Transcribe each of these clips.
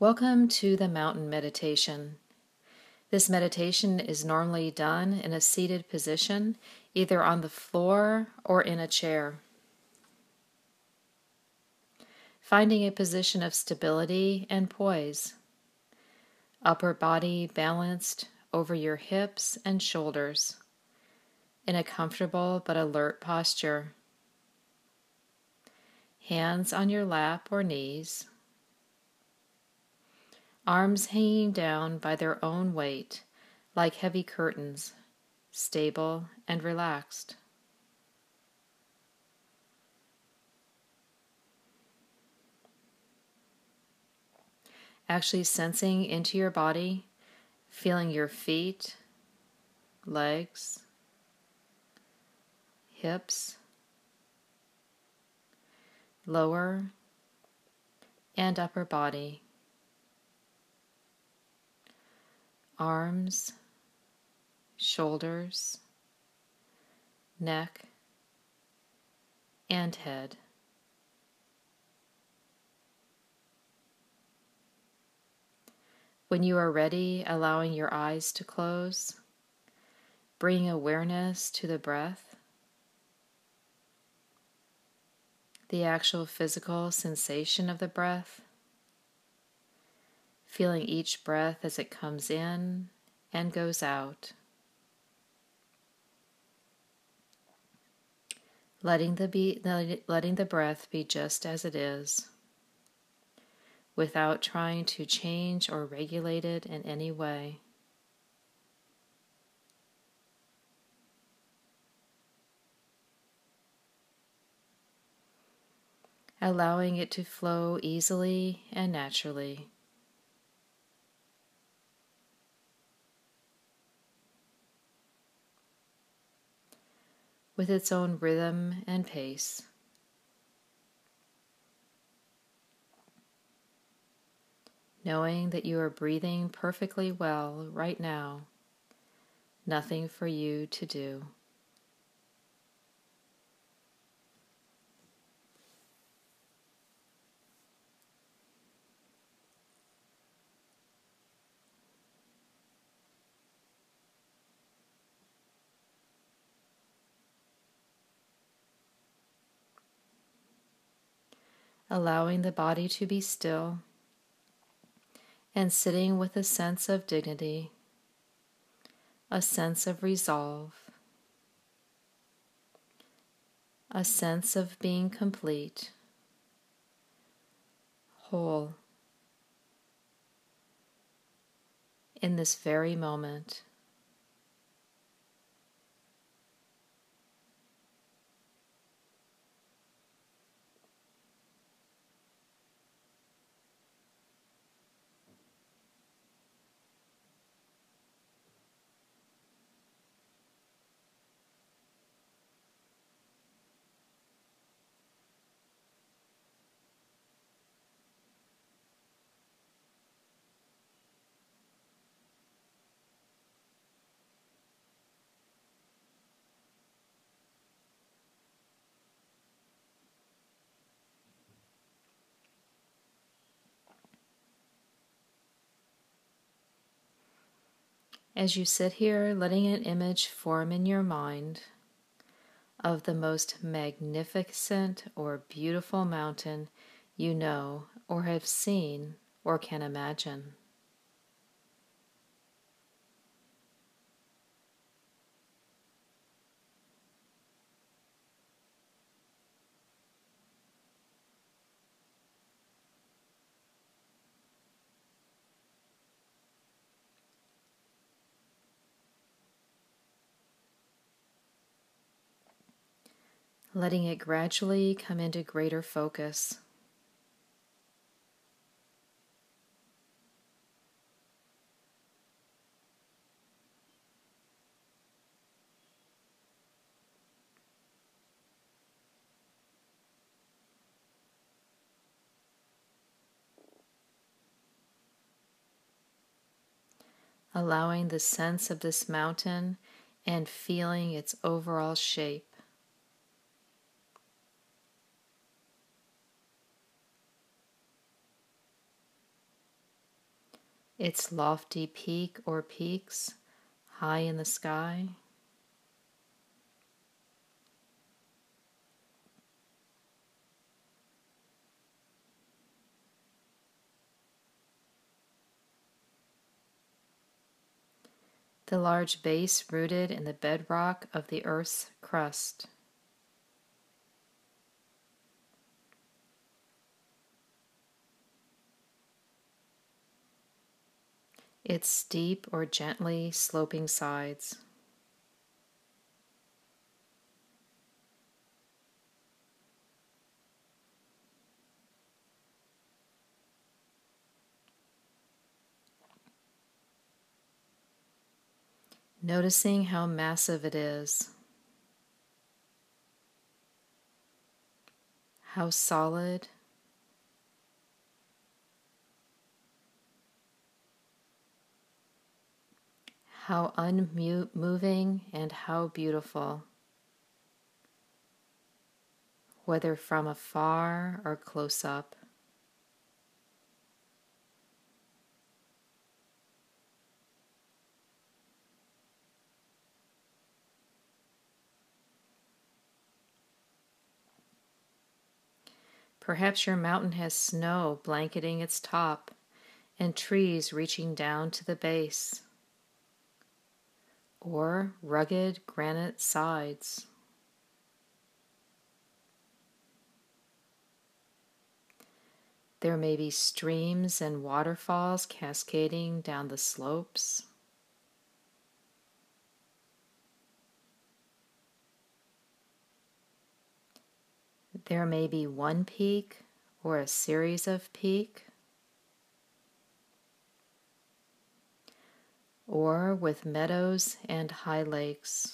Welcome to the mountain meditation. This meditation is normally done in a seated position, either on the floor or in a chair. Finding a position of stability and poise. Upper body balanced over your hips and shoulders in a comfortable but alert posture. Hands on your lap or knees. Arms hanging down by their own weight, like heavy curtains, stable and relaxed. Actually sensing into your body, feeling your feet, legs, hips, lower and upper body. Arms, shoulders, neck, and head. When you are ready, allowing your eyes to close, bringing awareness to the breath, the actual physical sensation of the breath, feeling each breath as it comes in and goes out. Letting the breath be just as it is, without trying to change or regulate it in any way. Allowing it to flow easily and naturally. With its own rhythm and pace. Knowing that you are breathing perfectly well right now, nothing for you to do. Allowing the body to be still and sitting with a sense of dignity, a sense of resolve, a sense of being complete, whole, in this very moment. As you sit here, letting an image form in your mind of the most magnificent or beautiful mountain you know or have seen or can imagine. Letting it gradually come into greater focus. Allowing the sense of this mountain and feeling its overall shape. its lofty peak or peaks high in the sky. The large base rooted in the bedrock of the Earth's crust. Its steep or gently sloping sides. Noticing how massive it is, how solid, how unmoving, and how beautiful, whether from afar or close up. Perhaps your mountain has snow blanketing its top and trees reaching down to the base, or rugged granite sides. There may be streams and waterfalls cascading down the slopes. There may be one peak or a series of peaks, or with meadows and high lakes.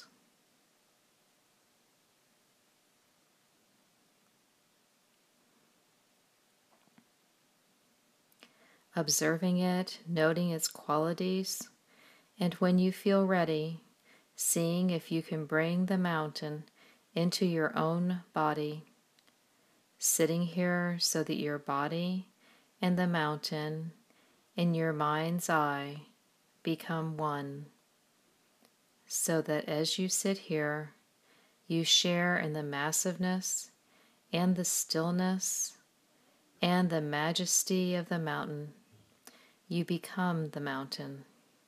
Observing it, noting its qualities, and when you feel ready, seeing if you can bring the mountain into your own body, sitting here so that your body and the mountain in your mind's eye become one, so that as you sit here, you share in the massiveness and the stillness and the majesty of the mountain. You become the mountain.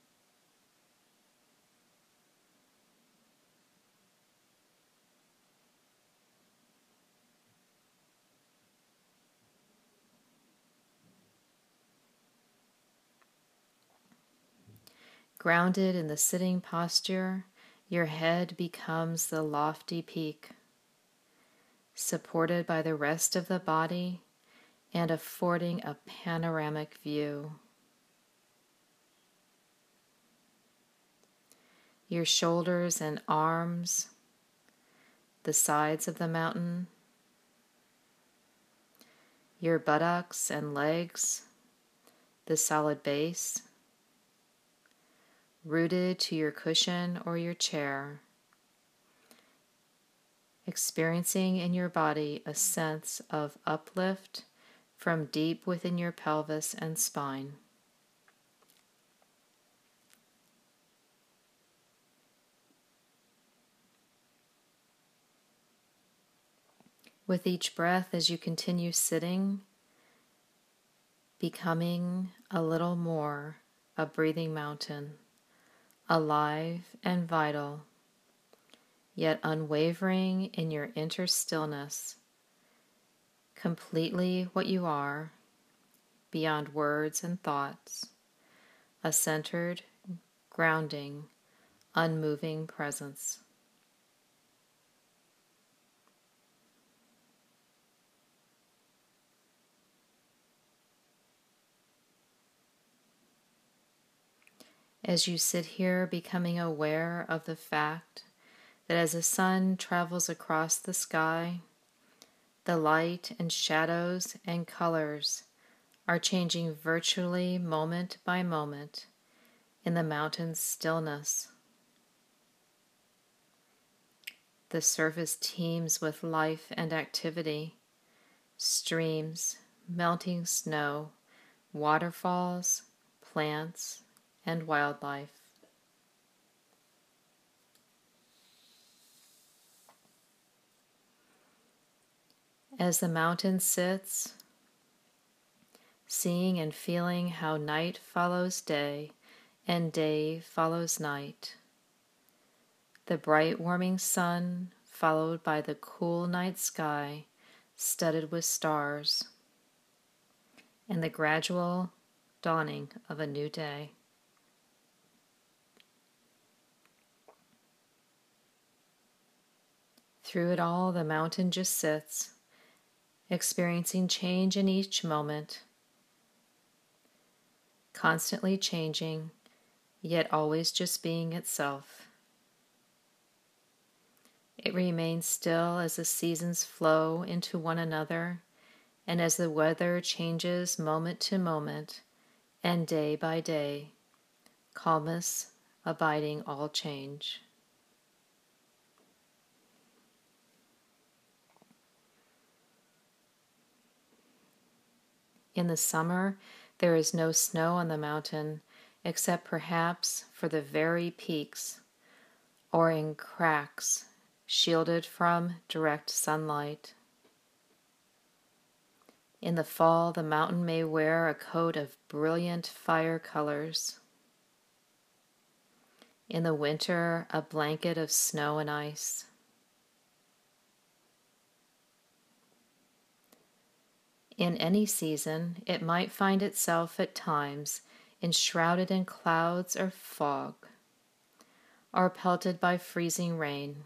Grounded in the sitting posture, your head becomes the lofty peak, supported by the rest of the body and affording a panoramic view. Your shoulders and arms, the sides of the mountain, your buttocks and legs, the solid base, rooted to your cushion or your chair, experiencing in your body a sense of uplift from deep within your pelvis and spine. With each breath, as you continue sitting, becoming a little more a breathing mountain, alive and vital, yet unwavering in your inner stillness, completely what you are, beyond words and thoughts, a centered, grounding, unmoving presence. As you sit here, becoming aware of the fact that as the sun travels across the sky, the light and shadows and colors are changing virtually moment by moment in the mountain's stillness. The surface teems with life and activity, streams, melting snow, waterfalls, plants, and wildlife. As the mountain sits, seeing and feeling how night follows day and day follows night, the bright warming sun followed by the cool night sky studded with stars, and the gradual dawning of a new day. Through it all, the mountain just sits, experiencing change in each moment, constantly changing, yet always just being itself. It remains still as the seasons flow into one another, and as the weather changes moment to moment and day by day, calmness abiding all change. In the summer, there is no snow on the mountain, except perhaps for the very peaks or in cracks shielded from direct sunlight. In the fall, the mountain may wear a coat of brilliant fire colors. In the winter, a blanket of snow and ice. In any season, it might find itself at times enshrouded in clouds or fog, or pelted by freezing rain.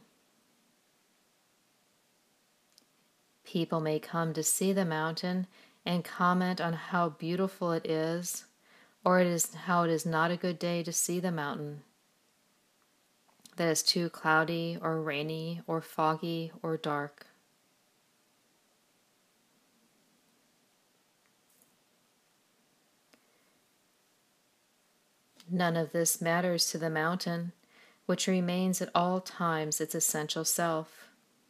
People may come to see the mountain and comment on how beautiful it is, or how it is not a good day to see the mountain, that is too cloudy or rainy or foggy or dark. None of this matters to the mountain, which remains at all times its essential self.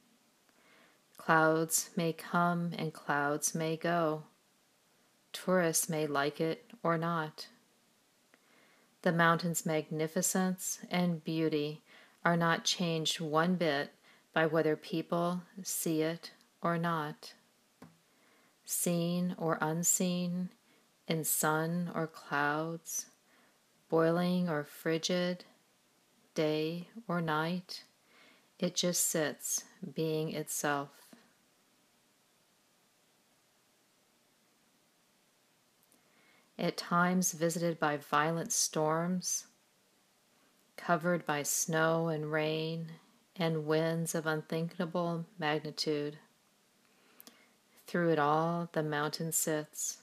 Clouds may come and clouds may go. Tourists may like it or not. The mountain's magnificence and beauty are not changed one bit by whether people see it or not. Seen or unseen, in sun or clouds, boiling or frigid, day or night, it just sits, being itself. At times visited by violent storms, covered by snow and rain and winds of unthinkable magnitude. Through it all, the mountain sits.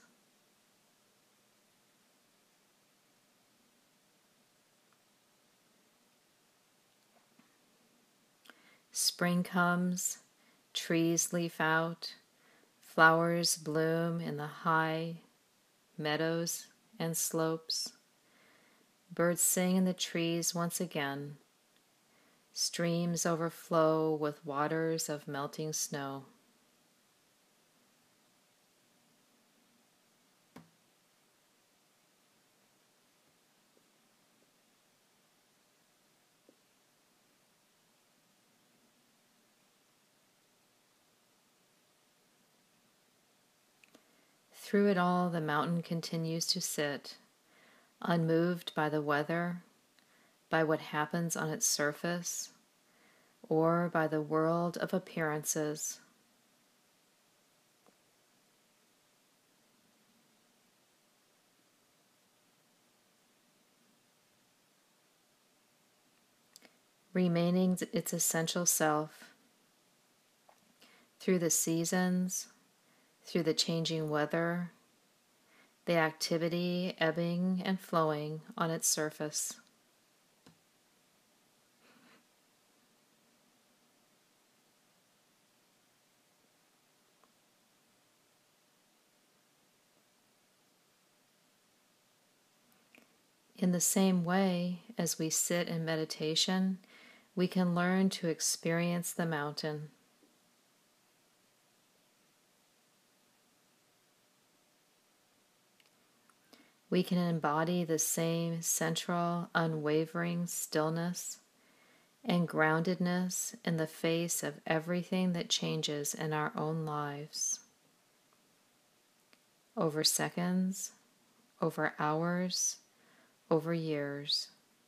Spring comes, trees leaf out, flowers bloom in the high meadows and slopes. Birds sing in the trees once again. Streams overflow with waters of melting snow. Through it all, the mountain continues to sit, unmoved by the weather, by what happens on its surface, or by the world of appearances. Remaining its essential self through the seasons, through the changing weather, the activity ebbing and flowing on its surface. In the same way, as we sit in meditation, we can learn to experience the mountain. We can embody the same central, unwavering stillness and groundedness in the face of everything that changes in our own lives. Over seconds, over hours, over years.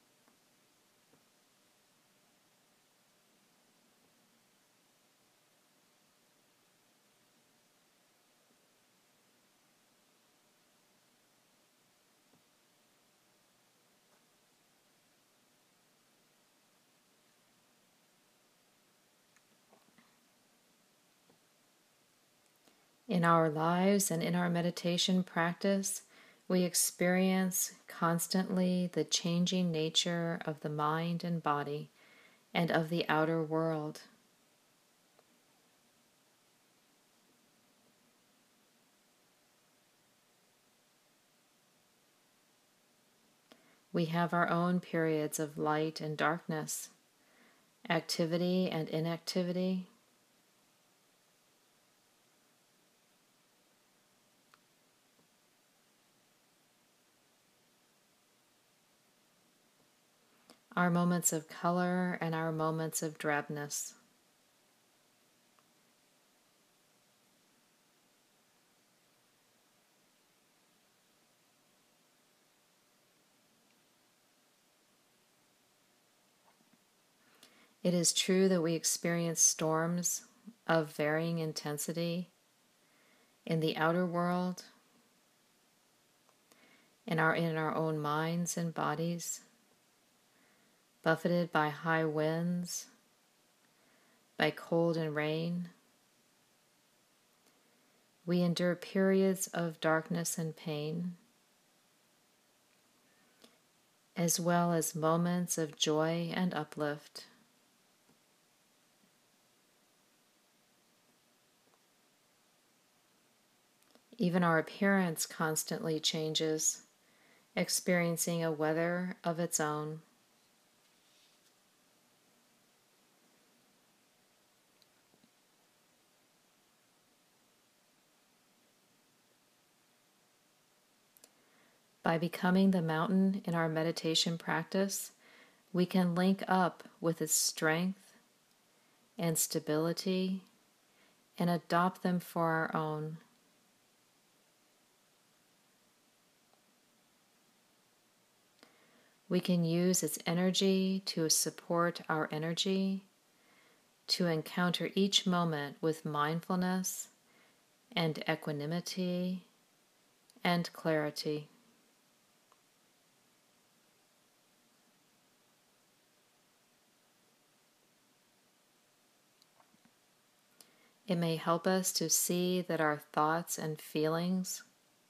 In our lives and in our meditation practice, we experience constantly the changing nature of the mind and body and of the outer world. We have our own periods of light and darkness, activity and inactivity. Our moments of color and our moments of drabness. It is true that we experience storms of varying intensity in the outer world, in our own minds and bodies, buffeted by high winds, by cold and rain. We endure periods of darkness and pain, as well as moments of joy and uplift. Even our appearance constantly changes, experiencing a weather of its own. By becoming the mountain in our meditation practice, we can link up with its strength and stability and adopt them for our own. We can use its energy to support our energy, to encounter each moment with mindfulness and equanimity and clarity. It may help us to see that our thoughts and feelings,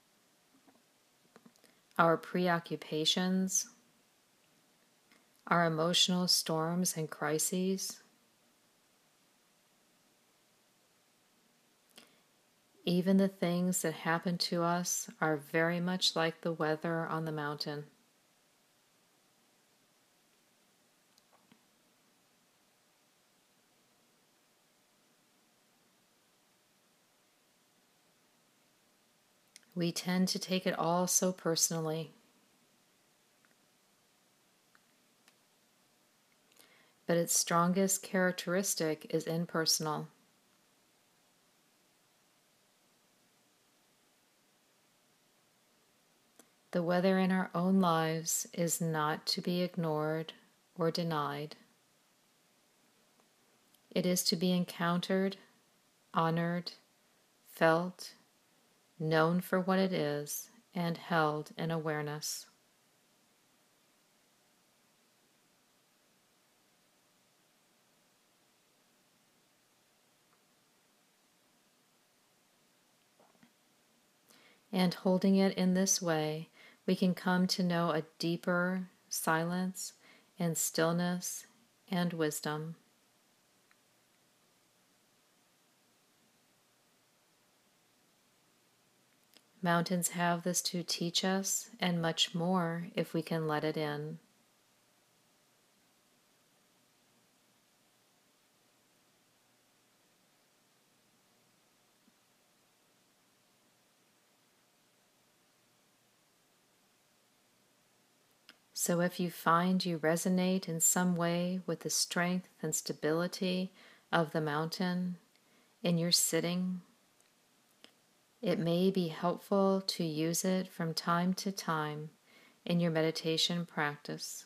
our preoccupations, our emotional storms and crises, even the things that happen to us are very much like the weather on the mountain. We tend to take it all so personally. But its strongest characteristic is impersonal. The weather in our own lives is not to be ignored or denied. It is to be encountered, honored, felt, known for what it is, and held in awareness. And holding it in this way, we can come to know a deeper silence and stillness and wisdom. Mountains have this to teach us, and much more if we can let it in. So if you find you resonate in some way with the strength and stability of the mountain in your sitting, it may be helpful to use it from time to time in your meditation practice.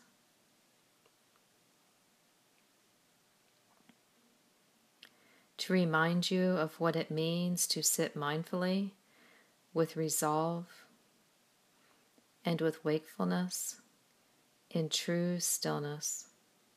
To remind you of what it means to sit mindfully with resolve and with wakefulness in true stillness.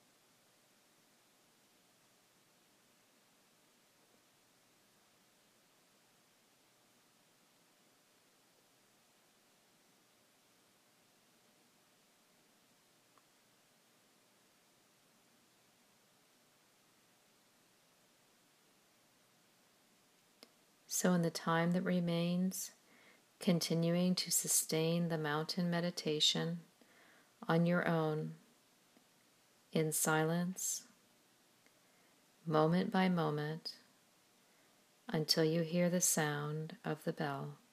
So in the time that remains, continuing to sustain the mountain meditation on your own, in silence, moment by moment, until you hear the sound of the bell.